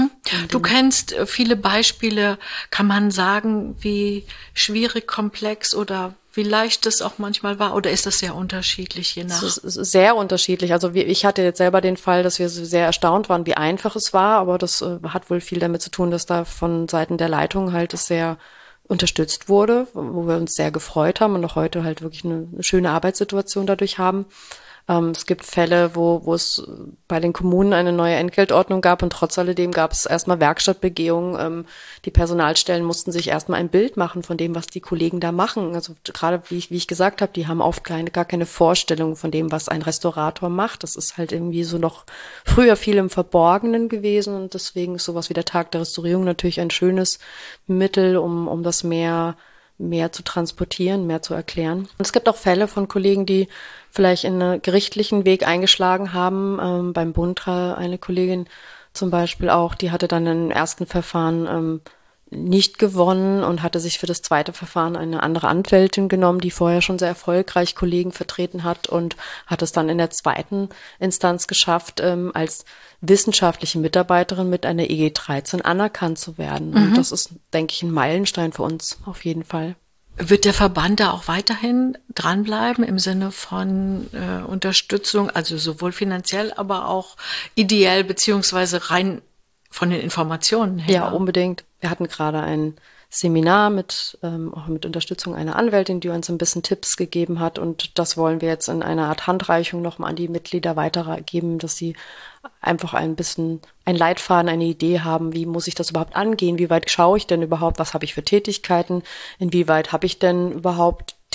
Du kennst viele Beispiele, kann man sagen, wie schwierig, komplex oder wie leicht es auch manchmal war, oder ist das sehr unterschiedlich je nach? Es ist sehr unterschiedlich. Also ich hatte jetzt selber den Fall, dass wir sehr erstaunt waren, wie einfach es war, aber das hat wohl viel damit zu tun, dass da von Seiten der Leitung halt es sehr unterstützt wurde, wo wir uns sehr gefreut haben und auch heute halt wirklich eine schöne Arbeitssituation dadurch haben. Es gibt Fälle, wo es bei den Kommunen eine neue Entgeltordnung gab und trotz alledem gab es erstmal Werkstattbegehungen. Die Personalstellen mussten sich erstmal ein Bild machen von dem, was die Kollegen da machen. Also gerade wie ich gesagt habe, die haben oft gar keine Vorstellung von dem, was ein Restaurator macht. Das ist halt irgendwie so noch früher viel im Verborgenen gewesen und deswegen ist sowas wie der Tag der Restaurierung natürlich ein schönes Mittel, um das mehr zu transportieren, mehr zu erklären. Und es gibt auch Fälle von Kollegen, die vielleicht in einen gerichtlichen Weg eingeschlagen haben. Beim Bund eine Kollegin zum Beispiel auch, die hatte dann im ersten Verfahren nicht gewonnen und hatte sich für das zweite Verfahren eine andere Anwältin genommen, die vorher schon sehr erfolgreich Kollegen vertreten hat und hat es dann in der zweiten Instanz geschafft, als wissenschaftliche Mitarbeiterin mit einer EG 13 anerkannt zu werden. Und das ist, denke ich, ein Meilenstein für uns auf jeden Fall. Wird der Verband da auch weiterhin dranbleiben im Sinne von Unterstützung, also sowohl finanziell, aber auch ideell beziehungsweise rein von den Informationen her? Ja, unbedingt. Wir hatten gerade ein Seminar auch mit Unterstützung einer Anwältin, die uns ein bisschen Tipps gegeben hat. Und das wollen wir jetzt in einer Art Handreichung nochmal an die Mitglieder weitergeben, dass sie einfach ein bisschen ein Leitfaden, eine Idee haben, wie muss ich das überhaupt angehen, wie weit schaue ich denn überhaupt, was habe ich für Tätigkeiten, inwieweit habe ich denn überhaupt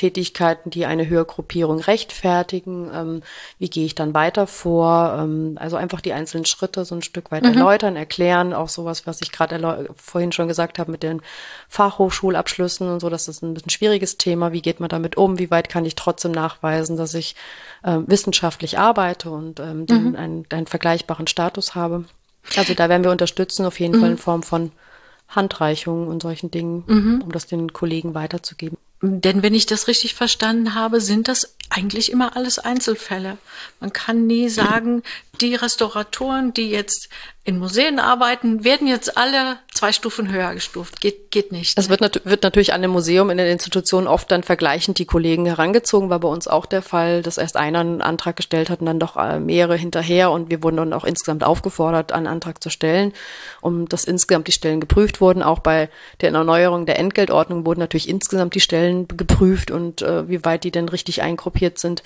Tätigkeiten, die eine Höhergruppierung rechtfertigen, wie gehe ich dann weiter vor, also einfach die einzelnen Schritte so ein Stück weit erläutern, erklären, auch sowas, was ich gerade vorhin schon gesagt habe mit den Fachhochschulabschlüssen und so, das ist ein bisschen schwieriges Thema, wie geht man damit um, wie weit kann ich trotzdem nachweisen, dass ich wissenschaftlich arbeite und einen vergleichbaren Status habe. Also da werden wir unterstützen, auf jeden Fall in Form von Handreichungen und solchen Dingen, um das den Kollegen weiterzugeben. Denn wenn ich das richtig verstanden habe, sind das eigentlich immer alles Einzelfälle. Man kann nie sagen, die Restauratoren, die jetzt in Museen arbeiten, werden jetzt alle 2 Stufen höher gestuft. Geht nicht. Das wird natürlich an dem Museum, in den Institutionen oft dann vergleichend die Kollegen herangezogen. War bei uns auch der Fall, dass erst einer einen Antrag gestellt hat und dann doch mehrere hinterher. Und wir wurden dann auch insgesamt aufgefordert, einen Antrag zu stellen, dass insgesamt die Stellen geprüft wurden. Auch bei der Erneuerung der Entgeltordnung wurden natürlich insgesamt die Stellen geprüft und wie weit die denn richtig eingruppiert sind.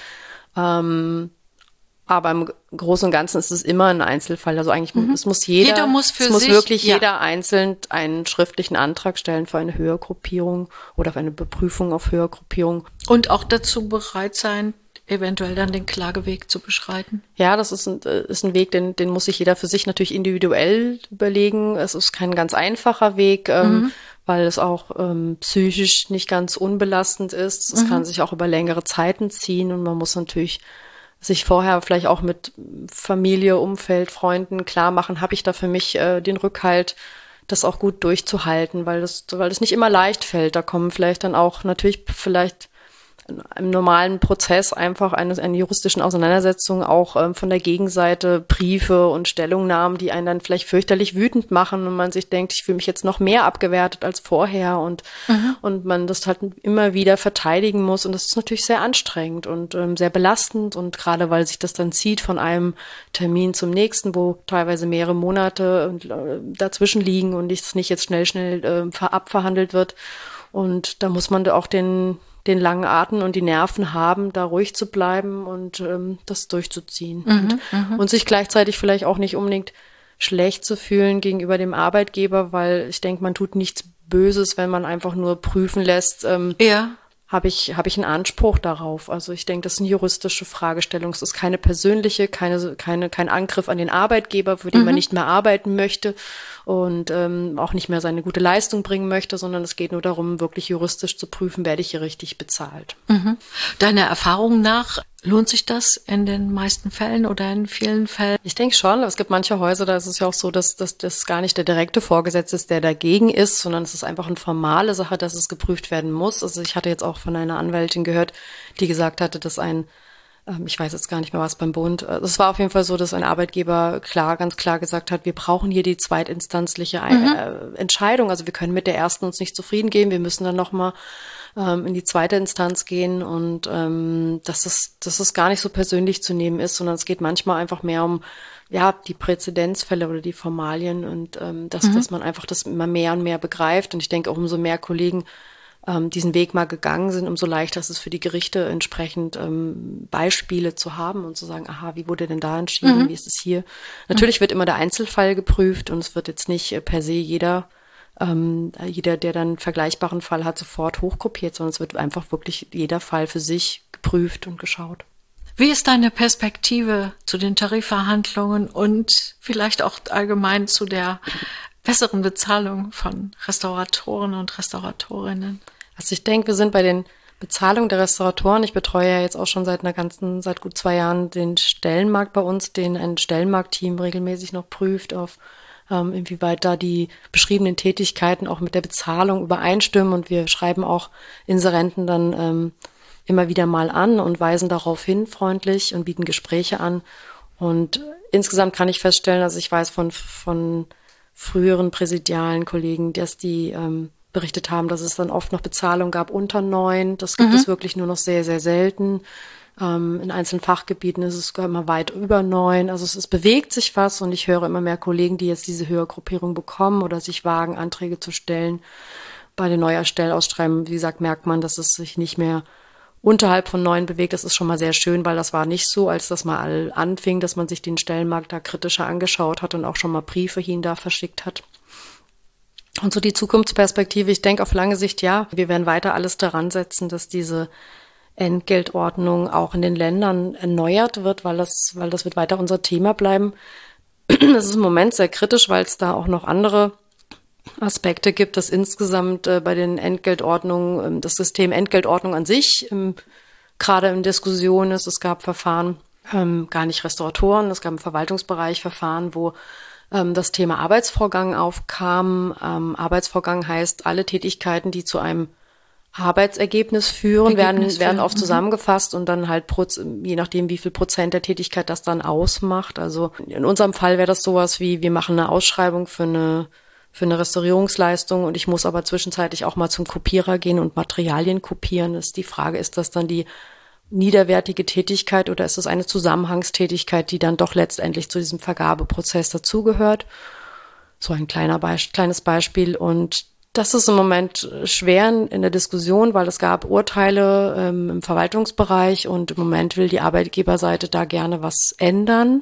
Aber im Großen und Ganzen ist es immer ein Einzelfall. Also eigentlich es muss jeder muss wirklich jeder einzeln einen schriftlichen Antrag stellen für eine Höhergruppierung oder für eine Beprüfung auf Höhergruppierung. Und auch dazu bereit sein, eventuell dann den Klageweg zu beschreiten. Ja, das ist ein Weg, den muss sich jeder für sich natürlich individuell überlegen. Es ist kein ganz einfacher Weg, weil es auch psychisch nicht ganz unbelastend ist. Es kann sich auch über längere Zeiten ziehen und man muss natürlich sich vorher vielleicht auch mit Familie, Umfeld, Freunden klar machen, habe ich da für mich den Rückhalt, das auch gut durchzuhalten, weil das nicht immer leicht fällt. Da kommen vielleicht dann auch natürlich vielleicht im normalen Prozess einfach einer juristischen Auseinandersetzung auch von der Gegenseite Briefe und Stellungnahmen, die einen dann vielleicht fürchterlich wütend machen und man sich denkt, ich fühle mich jetzt noch mehr abgewertet als vorher und man das halt immer wieder verteidigen muss und das ist natürlich sehr anstrengend und sehr belastend und gerade weil sich das dann zieht von einem Termin zum nächsten, wo teilweise mehrere Monate dazwischen liegen und es nicht jetzt schnell abverhandelt wird und da muss man da auch den langen Atem und die Nerven haben, da ruhig zu bleiben und das durchzuziehen. Und sich gleichzeitig vielleicht auch nicht unbedingt schlecht zu fühlen gegenüber dem Arbeitgeber, weil ich denke, man tut nichts Böses, wenn man einfach nur prüfen lässt, habe ich einen Anspruch darauf. Also ich denke, das ist eine juristische Fragestellung. Es ist keine persönliche, kein Angriff an den Arbeitgeber, für den man nicht mehr arbeiten möchte und auch nicht mehr seine gute Leistung bringen möchte, sondern es geht nur darum, wirklich juristisch zu prüfen, werde ich hier richtig bezahlt. Deiner Erfahrung nach, lohnt sich das in den meisten Fällen oder in vielen Fällen? Ich denke schon. Es gibt manche Häuser, da ist es ja auch so, dass das gar nicht der direkte Vorgesetzte ist, der dagegen ist, sondern es ist einfach eine formale Sache, dass es geprüft werden muss. Also ich hatte jetzt auch von einer Anwältin gehört, die gesagt hatte, dass ich weiß jetzt gar nicht mehr was beim Bund. Es war auf jeden Fall so, dass ein Arbeitgeber ganz klar gesagt hat, wir brauchen hier die zweitinstanzliche Entscheidung. Also wir können mit der ersten uns nicht zufrieden geben. Wir müssen dann nochmal in die zweite Instanz gehen und dass es gar nicht so persönlich zu nehmen ist, sondern es geht manchmal einfach mehr um die Präzedenzfälle oder die Formalien und dass man einfach das immer mehr und mehr begreift. Und ich denke auch, umso mehr Kollegen diesen Weg mal gegangen sind, umso leichter ist es für die Gerichte entsprechend Beispiele zu haben und zu sagen, aha, wie wurde denn da entschieden, wie ist es hier? Natürlich wird immer der Einzelfall geprüft und es wird jetzt nicht per se jeder, der dann einen vergleichbaren Fall hat, sofort hochgruppiert, sondern es wird einfach wirklich jeder Fall für sich geprüft und geschaut. Wie ist deine Perspektive zu den Tarifverhandlungen und vielleicht auch allgemein zu der besseren Bezahlung von Restauratoren und Restauratorinnen? Also ich denke, wir sind bei den Bezahlungen der Restauratoren. Ich betreue ja jetzt auch schon seit gut 2 Jahren den Stellenmarkt bei uns, den ein Stellenmarktteam regelmäßig noch prüft auf inwieweit da die beschriebenen Tätigkeiten auch mit der Bezahlung übereinstimmen. Und wir schreiben auch Inserenten dann immer wieder mal an und weisen darauf hin freundlich und bieten Gespräche an. Und insgesamt kann ich feststellen, also ich weiß von früheren präsidialen Kollegen, dass die berichtet haben, dass es dann oft noch Bezahlung gab unter 9. Das gibt es wirklich nur noch sehr, sehr selten. In einzelnen Fachgebieten ist es sogar immer weit über 9. Also es bewegt sich was und ich höre immer mehr Kollegen, die jetzt diese Höhergruppierung bekommen oder sich wagen, Anträge zu stellen. Bei den Neuerstellausschreiben, wie gesagt, merkt man, dass es sich nicht mehr unterhalb von 9 bewegt. Das ist schon mal sehr schön, weil das war nicht so, als das mal anfing, dass man sich den Stellenmarkt da kritischer angeschaut hat und auch schon mal Briefe hin da verschickt hat. Und so die Zukunftsperspektive, ich denke auf lange Sicht, ja, wir werden weiter alles daran setzen, dass diese Entgeltordnung auch in den Ländern erneuert wird, weil das wird weiter unser Thema bleiben. Es ist im Moment sehr kritisch, weil es da auch noch andere Aspekte gibt, dass insgesamt bei den Entgeltordnungen, das System Entgeltordnung an sich gerade in Diskussion ist. Es gab Verfahren, gar nicht Restauratoren, es gab im Verwaltungsbereich Verfahren, wo das Thema Arbeitsvorgang aufkam. Arbeitsvorgang heißt, alle Tätigkeiten, die zu einem Arbeitsergebnis führen, werden oft zusammengefasst und dann halt je nachdem, wie viel Prozent der Tätigkeit das dann ausmacht. Also in unserem Fall wäre das sowas wie, wir machen eine Ausschreibung für eine Restaurierungsleistung und ich muss aber zwischenzeitlich auch mal zum Kopierer gehen und Materialien kopieren. Die Frage, ist das dann die niederwertige Tätigkeit oder ist es eine Zusammenhangstätigkeit, die dann doch letztendlich zu diesem Vergabeprozess dazugehört? So ein kleines Beispiel. Und das ist im Moment schwer in der Diskussion, weil es gab Urteile im Verwaltungsbereich und im Moment will die Arbeitgeberseite da gerne was ändern.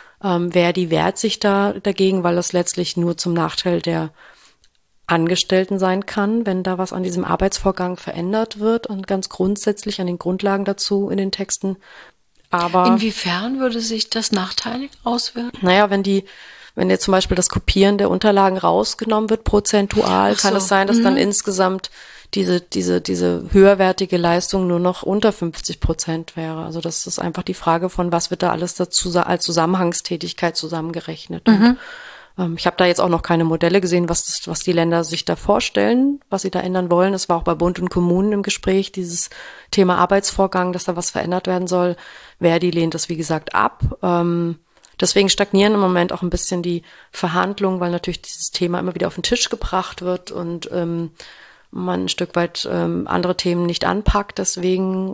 Verdi wehrt sich da dagegen, weil das letztlich nur zum Nachteil der Angestellten sein kann, wenn da was an diesem Arbeitsvorgang verändert wird und ganz grundsätzlich an den Grundlagen dazu in den Texten. Aber inwiefern würde sich das nachteilig auswirken? Naja, wenn jetzt zum Beispiel das Kopieren der Unterlagen rausgenommen wird, prozentual, kann es sein, dass dann insgesamt diese höherwertige Leistung nur noch unter 50% wäre. Also das ist einfach die Frage von, was wird da alles dazu als Zusammenhangstätigkeit zusammengerechnet. Und, ich habe da jetzt auch noch keine Modelle gesehen, was die Länder sich da vorstellen, was sie da ändern wollen. Es war auch bei Bund und Kommunen im Gespräch, dieses Thema Arbeitsvorgang, dass da was verändert werden soll. Verdi lehnt das, wie gesagt, ab. Deswegen stagnieren im Moment auch ein bisschen die Verhandlungen, weil natürlich dieses Thema immer wieder auf den Tisch gebracht wird und man ein Stück weit andere Themen nicht anpackt. Deswegen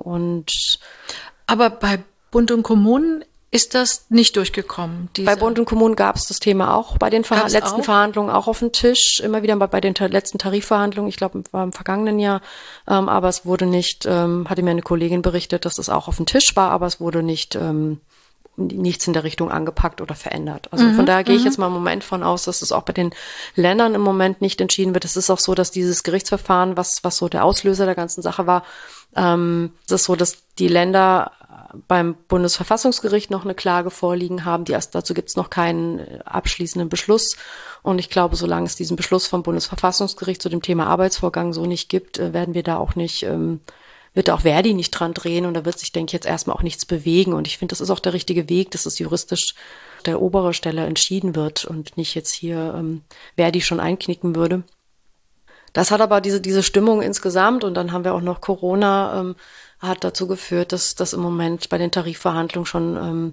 Aber bei Bund und Kommunen ist das nicht durchgekommen? Bei Bund und Kommunen gab es das Thema auch bei den letzten Verhandlungen auch auf dem Tisch, immer wieder bei den letzten Tarifverhandlungen, ich glaube, war im vergangenen Jahr, aber es wurde nicht, hatte mir eine Kollegin berichtet, dass es auch auf dem Tisch war, aber es wurde nichts in der Richtung angepackt oder verändert. Also von daher gehe ich jetzt mal im Moment von aus, dass es auch bei den Ländern im Moment nicht entschieden wird. Es ist auch so, dass dieses Gerichtsverfahren, was so der Auslöser der ganzen Sache war, es ist so, dass die Länder beim Bundesverfassungsgericht noch eine Klage vorliegen haben. Dazu gibt es noch keinen abschließenden Beschluss. Und ich glaube, solange es diesen Beschluss vom Bundesverfassungsgericht zu dem Thema Arbeitsvorgang so nicht gibt, werden wir da auch nicht wird auch Verdi nicht dran drehen und da wird sich, denke ich, jetzt erstmal auch nichts bewegen. Und ich finde, das ist auch der richtige Weg, dass es juristisch der obere Stelle entschieden wird und nicht jetzt hier Verdi schon einknicken würde. Das hat aber diese Stimmung insgesamt und dann haben wir auch noch Corona, hat dazu geführt, dass das im Moment bei den Tarifverhandlungen schon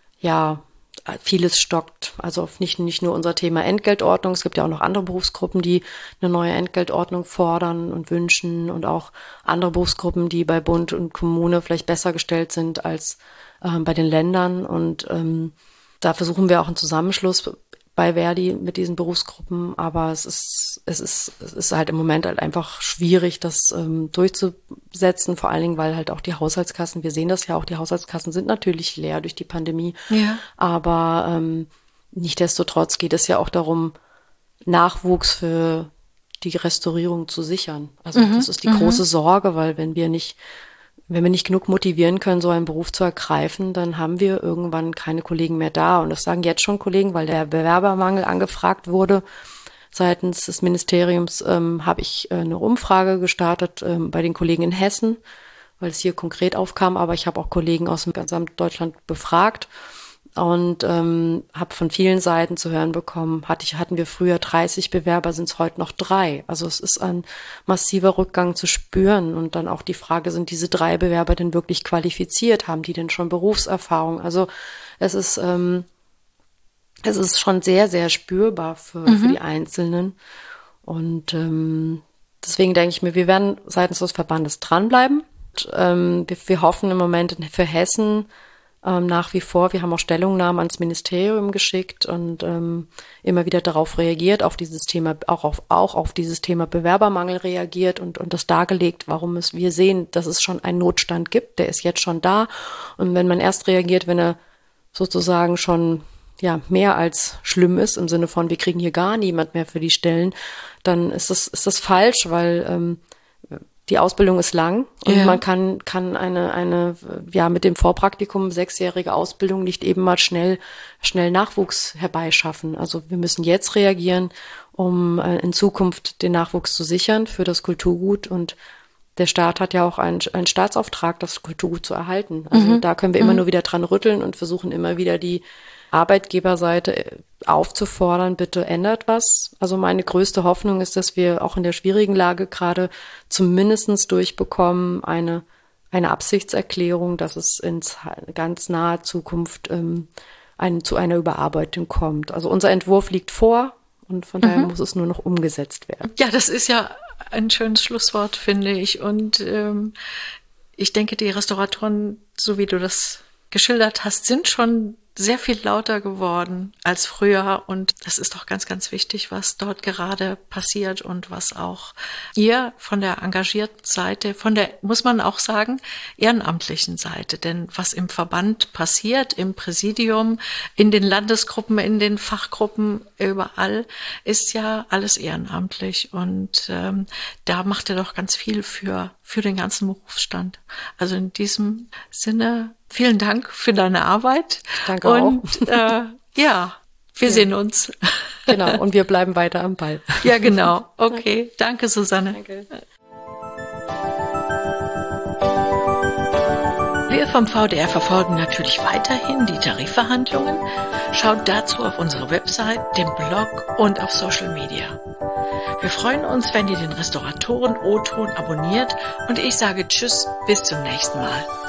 vieles stockt. Also nicht nur unser Thema Entgeltordnung. Es gibt ja auch noch andere Berufsgruppen, die eine neue Entgeltordnung fordern und wünschen und auch andere Berufsgruppen, die bei Bund und Kommune vielleicht besser gestellt sind als bei den Ländern. Und da versuchen wir auch einen Zusammenschluss bei Verdi mit diesen Berufsgruppen, aber es ist halt im Moment halt einfach schwierig, das durchzusetzen, vor allen Dingen, weil halt auch die Haushaltskassen, wir sehen das ja auch, die Haushaltskassen sind natürlich leer durch die Pandemie, aber nichtsdestotrotz geht es ja auch darum, Nachwuchs für die Restaurierung zu sichern. Also das ist die große Sorge, weil wenn wir nicht genug motivieren können, so einen Beruf zu ergreifen, dann haben wir irgendwann keine Kollegen mehr da. Und das sagen jetzt schon Kollegen, weil der Bewerbermangel angefragt wurde. Seitens des Ministeriums habe ich eine Umfrage gestartet bei den Kollegen in Hessen, weil es hier konkret aufkam. Aber ich habe auch Kollegen aus dem gesamten Deutschland befragt und habe von vielen Seiten zu hören bekommen, hatten wir früher 30 Bewerber, sind es heute noch 3. Also es ist ein massiver Rückgang zu spüren. Und dann auch die Frage, sind diese 3 Bewerber denn wirklich qualifiziert? Haben die denn schon Berufserfahrung? Also es ist schon sehr, sehr spürbar für die Einzelnen. Und deswegen denke ich mir, wir werden seitens des Verbandes dranbleiben. Und, wir hoffen im Moment für Hessen, nach wie vor, wir haben auch Stellungnahmen ans Ministerium geschickt und immer wieder darauf reagiert, auf dieses Thema, auch auf dieses Thema Bewerbermangel reagiert und das dargelegt, warum wir sehen, dass es schon einen Notstand gibt, der ist jetzt schon da. Und wenn man erst reagiert, wenn er sozusagen schon mehr als schlimm ist, im Sinne von, wir kriegen hier gar niemand mehr für die Stellen, dann ist das falsch, weil die Ausbildung ist lang und man kann eine mit dem Vorpraktikum 6-jährige Ausbildung nicht eben mal schnell Nachwuchs herbeischaffen. Also wir müssen jetzt reagieren, um in Zukunft den Nachwuchs zu sichern für das Kulturgut, und der Staat hat ja auch einen Staatsauftrag, das Kulturgut zu erhalten. Also da können wir immer nur wieder dran rütteln und versuchen immer wieder die Arbeitgeberseite aufzufordern, bitte ändert was. Also meine größte Hoffnung ist, dass wir auch in der schwierigen Lage gerade zumindestens durchbekommen, eine Absichtserklärung, dass es in ganz naher Zukunft zu einer Überarbeitung kommt. Also unser Entwurf liegt vor und von daher muss es nur noch umgesetzt werden. Ja, das ist ja ein schönes Schlusswort, finde ich. Und ich denke, die Restauratoren, so wie du das geschildert hast, sind schon sehr viel lauter geworden als früher, und das ist doch ganz, ganz wichtig, was dort gerade passiert und was auch ihr von der engagierten Seite, von der, muss man auch sagen, ehrenamtlichen Seite, denn was im Verband passiert, im Präsidium, in den Landesgruppen, in den Fachgruppen, überall, ist ja alles ehrenamtlich, und da macht er doch ganz viel für den ganzen Berufsstand. Also in diesem Sinne, vielen Dank für deine Arbeit. Danke und, auch. Wir sehen uns. Genau, und wir bleiben weiter am Ball. Ja, genau. Okay, danke, Susanne. Danke. Wir vom VDR verfolgen natürlich weiterhin die Tarifverhandlungen. Schaut dazu auf unsere Website, den Blog und auf Social Media. Wir freuen uns, wenn ihr den Restauratoren O-Ton abonniert, und ich sage Tschüss, bis zum nächsten Mal.